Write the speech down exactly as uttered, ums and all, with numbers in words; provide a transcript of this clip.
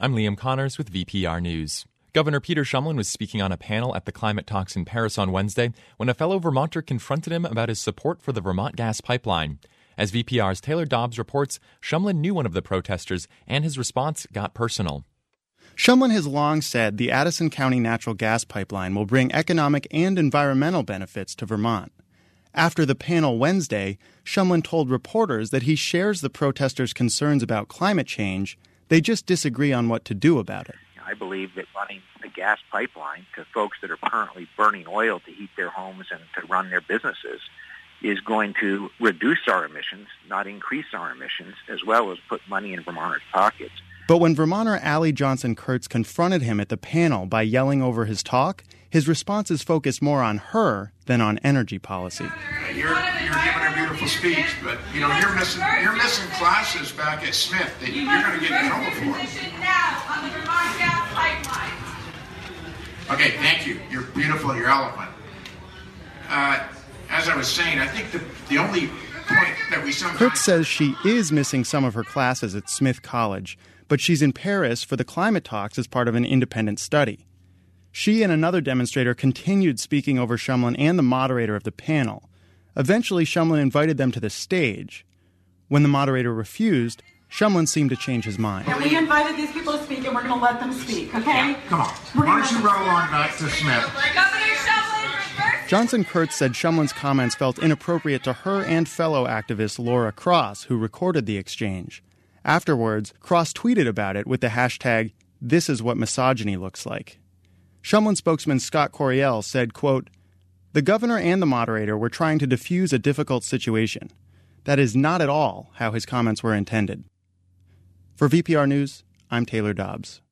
I'm Liam Connors with V P R News. Governor Peter Shumlin was speaking on a panel at the climate talks in Paris on Wednesday when a fellow Vermonter confronted him about his support for the Vermont gas pipeline. As V P R's Taylor Dobbs reports, Shumlin knew one of the protesters, and his response got personal. Shumlin has long said the Addison County natural gas pipeline will bring economic and environmental benefits to Vermont. After the panel Wednesday, Shumlin told reporters that he shares the protesters' concerns about climate change. They just disagree on what to do about it. I believe that running a gas pipeline to folks that are currently burning oil to heat their homes and to run their businesses is going to reduce our emissions, not increase our emissions, as well as put money in Vermonters' pockets. But when Vermonter Allie Johnson Kurtz confronted him at the panel by yelling over his talk, his responses focused more on her than on energy policy. You're, you're giving a beautiful speech, but you know you're missing you're missing classes back at Smith that you're going to get in trouble for. Okay, thank you. You're beautiful. You're eloquent. Uh, as I was saying, I think the the only point that we sometimes Kurtz says she is missing some of her classes at Smith College, but she's in Paris for the climate talks as part of an independent study. She and another demonstrator continued speaking over Shumlin and the moderator of the panel. Eventually, Shumlin invited them to the stage. When the moderator refused, Shumlin seemed to change his mind. And we invited these people to speak, and we're going to let them speak, okay? Yeah, come on. Why don't you roll on back to Smith? Governor Shumlin, Johnson Kurtz said Shumlin's comments felt inappropriate to her and fellow activist Laura Cross, who recorded the exchange. Afterwards, Cross tweeted about it with the hashtag, "This is what misogyny looks like." Shumlin spokesman Scott Coriel said, quote, "The governor and the moderator were trying to defuse a difficult situation. That is not at all how his comments were intended." For V P R News, I'm Taylor Dobbs.